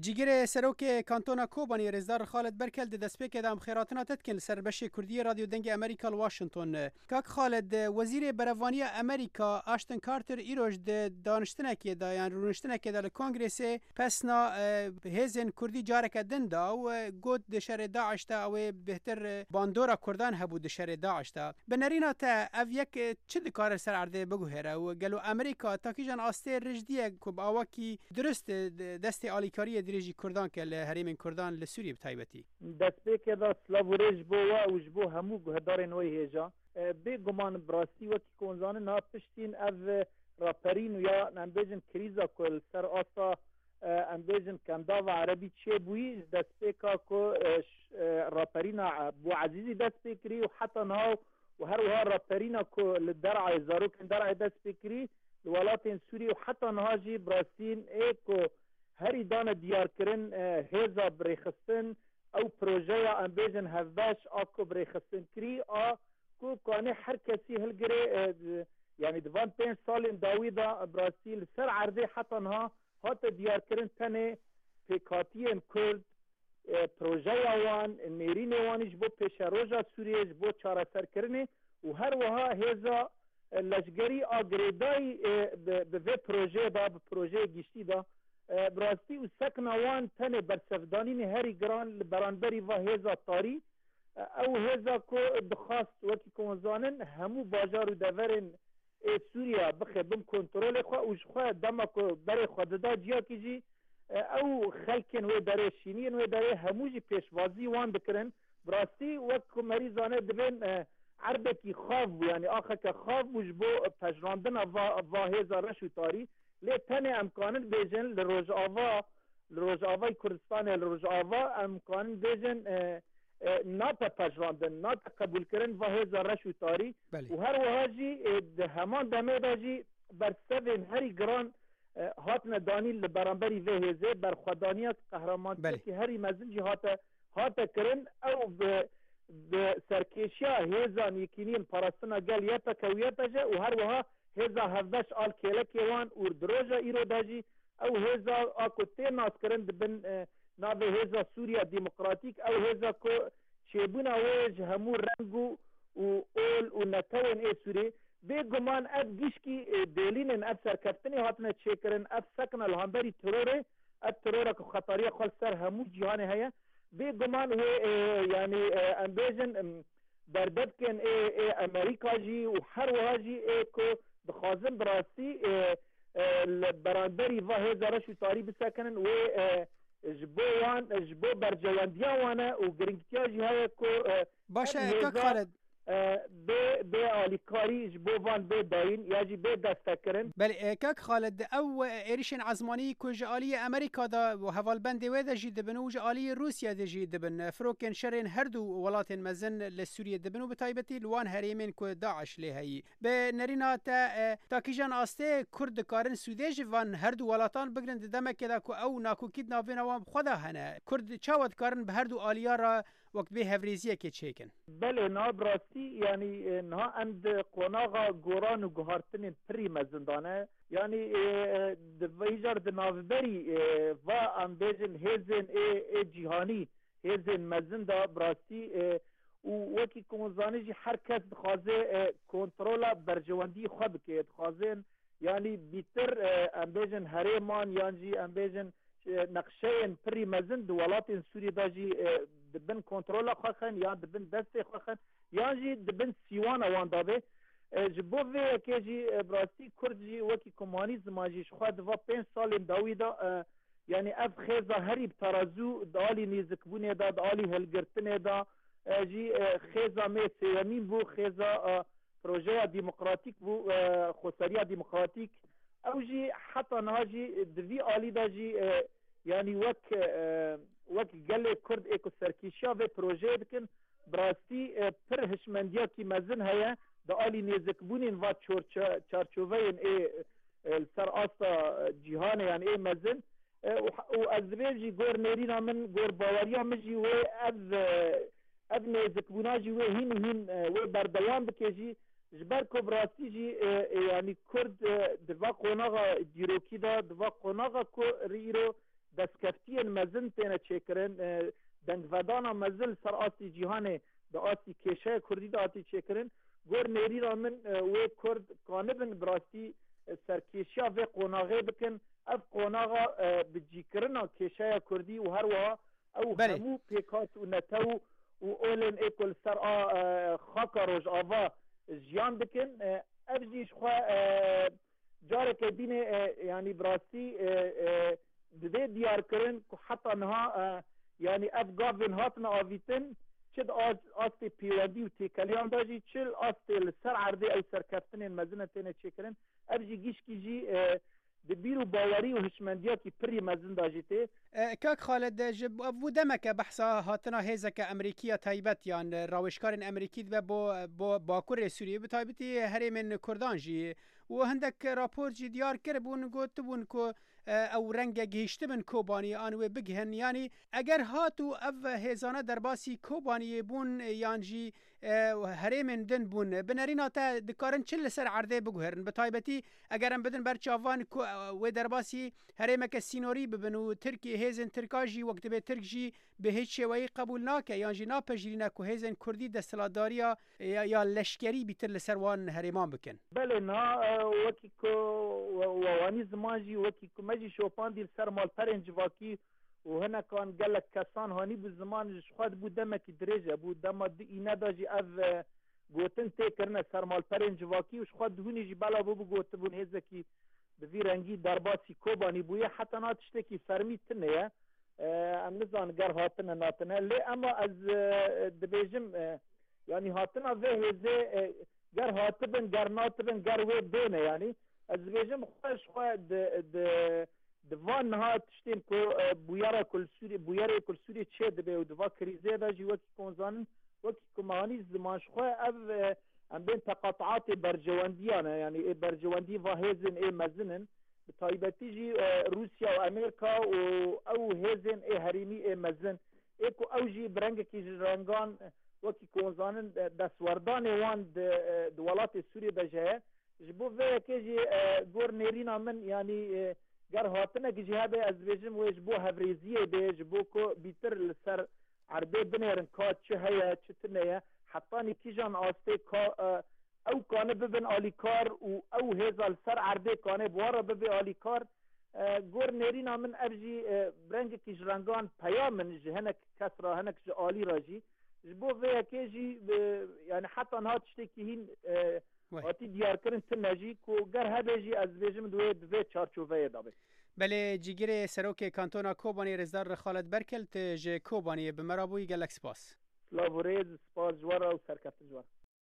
جیگر سروک کانتونا کوبانی رزدار خالد برکل د دسپیک دام خیراتنا تتکن سر بش کردی رادیو دنگ امریکا واشنطن کاک خالد وزیر بروانی امریکا آشتن کارتر ایروج د دانشتنکی دا یعنی رونشتنکی دا کنگرس پسنا هزن کردی جارک دندا و گود د شر داعش تا او بهتر باندورا کردان هبو د شر داعش تا بنرینا تا اف یک چه کار سر عرضه بگو هره و گلو امریکا تاکیجان آسته رجدیه کوب آواکی درست دست آلیکاری دريجي كردان كالهريم كردان لسوريا بتايبتي دست بك هذا سلافوريج بوا وجبو همو هدارن وي هيجا بيغمان براستي وكي كونزان نا پشتين اف رابرين ويا نمبيجن كريزا كل سر اسا امبيجن كنداو عربي تشي بوي دست بك كو رابرينا بو عزيزي دست بكري وحتى ناو وهروها رابرينا كو للدرع زاروك درع دست بكري الولاتين سوريا وحتى نهاجي براستين ايكو هری دان دیار کرن هزا برخستن او پروژه امبیجن هفداش آکو برخستن کری کو کانه هر کسی هلگره یعنی دوان 5 سال داویدا برازیل سر عرضه حتی نها هات دیار کرن تنه پیکاتین کرد پروژه وان نیرین وانش بو پیش روژا سوریش بو چاره سر کرنه و هر وها هزا لشگری آگریدای به پروژه دا به پروژه گشتی دا براستی و سکنوان تنه برسفدانین هری گران برانبری و هزا تاری او هزا کو بخواست وکی کنزانن همو باجار و دورن سوریا بخی بم کنترول خواه اوش خواه دما کو بری خوددا جیا کی جی او خلکن و داره شینین و داره همو جی پیشوازی وان بکرن براستی وکی مریضانه دبین عربکی خواب یعنی آخه که خواب وش بو پجراندن و هزا رشو تاری لی تنه امکانن بیجن لروج آوای کردستان لروج آوا امکانن بیجن ناتا پجراندن ناتا قبول کرن و هزا رشو تاری و هر وهاجی همان دمه داجی بر سوین هری گران هاتنا دانی لبرانبری و هزه بر خدانیت قهرمانتی که هری مزنجی هاتا کرن او به سرکشیا هزان یکینین پاراستنا گل یتا کویتا جا و هر وها هزا هفدش آل کلک وان اور دروجا ایرو داجی او هزا آکوتی ناس کرن دبن ناوه هزا سوریا ديمقراطيك او هزا کو چیبونا ویج همو رنگو و اول و نتوین ای سوری بگمان اف گیشکی دیلین اف سرکفتنی هاتنا چه کرن اف سکن الهانبری تروره اف تروره که خطریه خل سر همو جهانه هیا بگمان هو یعنی امبیجن دردد کن ای امریکا جی و هر وها جی ای که بخوازن براستی برانبری و هزا رشو تاری بسکنن و جبو برجواندیا وانه و گرنگتیا جی های که باشه که خالد به آلیکاری جبو وان به داین یا جی به دستکرن بله که خالد او ایریشن عزمانی که جالی امریکا دا و حوالبند و دا جی دبن و جالی روسیا دا جی دبن فروکن شرین هر دو ولات مزن لسوریه دبن و بتایبتی لوان هریمین که داعش لیهی به نرینا تا کیجان آسته کرد کارن سودیج وان هر دو ولاتان بگرن دمک دا که او ناکوکید ناوین وان خدا هنه کرد چاوت کارن به هر دو آلیارا وقت به هفریزیه که چیکن بله نابراستی یعنی نه اند قناغا گوران و گهارتن پری مزندانه یعنی دویجار دنابری و امبیجن هزن جیهانی هزن مزنده براستی و وکی کمزانی جی هر کس بخوازه کنترولا برجواندی خود که بخوازن یعنی بیتر امبیجن هریمان یعنی امبیجن نقشه پری مزن دولات سوری داجی دبن کنترول خواهن یا دبن دست خواهن یا جی دبن سیوان وان دابه جبو وی که جی براستی کرد جی وکی کمانیزم آجیش خواهد و 5 سال داوی دا یعنی اف خیزا هریب ترازو دالی نیزکبونه دا دالی هلگرتنه دا جی خیزا می سیامین بو خیزا پروژه ديمقراطيك بو خسارية ديمقراطيك او جي حتى ناجي دوی آلی دا جي يعني وك قال كرد ايكو سركيشا في بروجي بكن براستي پر هشمنديا كي مزن هيا دا آلی نيزكبونين و چارچووين اي السر آستا جيهان يعني اي مزن و ازبيل جي گور نيرينا من گور باوريا مجي و اذ نيزكبونا جي و هين و بردوان بكي جي جبر کو براستی جی یعنی کرد دوا قوناغا دیروکی دا دوا قوناغا کو ریرو دستکفتی مزن تینه چکرن دنگودانا مزل سر آسی جیهان دا آسی کشه کردی دا آتی چکرن گور نیری را من وی کرد کانبن براستی سرکیشیا و قوناغه بکن اف قوناغا بجیکرنا کشه کردی و هر وها او همو پیکات و نتو و اولن ایکل سر خاکا روش آوا جیان بکن اف جیش خواه جاره که دین یعنی براستی ده دیار کرن که حتی نها یعنی اف گاوین هاتنا آویتن چد آستی پیوادی و تیکلیان داجی چل آستی لسر عرده او سرکفتن مزنه تینه چه کرن اف جی گیش کی جی دبیر و باوری و هشمندیا کی پری مزن داجی تی کاک خالد جب ابو دمک بحثا هاتنا هیزک امریکیه تایبت یان راوشکارن امریکی و با باکور سوریه به تایبتی هرمن کردان جی و هندک راپور جی دیار کربون گوت بون کو او رنگ گهشته من کوبانی آنوی بگهن یعنی اگر هاتو او هیزانه در باسی کوبانی بون یانجی هرمن دن بون بنرینا تا دکارن چل سر عرضه بگهرن به تایبتی اگرم بدن برچاوان و در باسی هرمک سینوری ببنو ترکی هیزن ترکاجی وقت به ترکجی به هیچ شوی قبول ناکه یانجی ناپجیرینه که هیزن کردی دستلاداریا یا لشکری بیتر لسروان هرمان بکن بله نا وکی کو وانی زمانجی وکی کو مجی شوپان دیر سر مال پرنج واکی و هنا کان گلک کسان هانی بو زمان خود بو دمکی دریجه بو دم اینا داجی اف گوتن تکرنه سر مال پرنج واکی و خود هونی جی بالا بو گوت بون هزکی بوی رنگی درباسی کوبانی بویه حتی ناتشتکی فرمیت نه ام نزان گر هاتنه ناتنه لی اما از دبیجم یعنی هاتنه و هزه گر هاتبن گر ناتبن گر و بینه یعنی از دبیجم خوش دوان نها تشتین که بویاره کل سوری چه دبی و دوا کریزه دا جی وکی کنزانن وکی کمانی زمانش خواه او ام بین تقاطعات برجواندیانه یعنی برجواندی و هیزن ای مزنن بطایبتی جی روسیا و امریکا و او هیزن ای حریمی ای مزن ایکو او جی برنگ کی رنگان وکی کنزانن دستوردان وان دولات سوری بجه جبو وی که جی گور نیرینا من یعنی گر هاتنه که جهاده از بیجم و جبو هفریزیه به جبو که بیتر لسر عربه بنیرن که چه هیا چه تنه حتی نیکی جان آسته که او کانه ببن آلیکار و او هزال سر عربه کانه بوارا ببن آلیکار گور نیرینا من ارجی برنگ کش رنگان پیامن جهنک کس را هنک جه آلی را جی جبو وی که جی یعنی حتی نها تشتکی هین آتی دیار کرن تنه جی که گر هبه جی از بیجم دوی چارچوبه دابه بله جیگر سروک کانتونا کوبانی رزدار خالد برکلت جه کوبانی بمرابوی گلک سپاس سلاوریز سپاس جوارا و سرکفت جوارا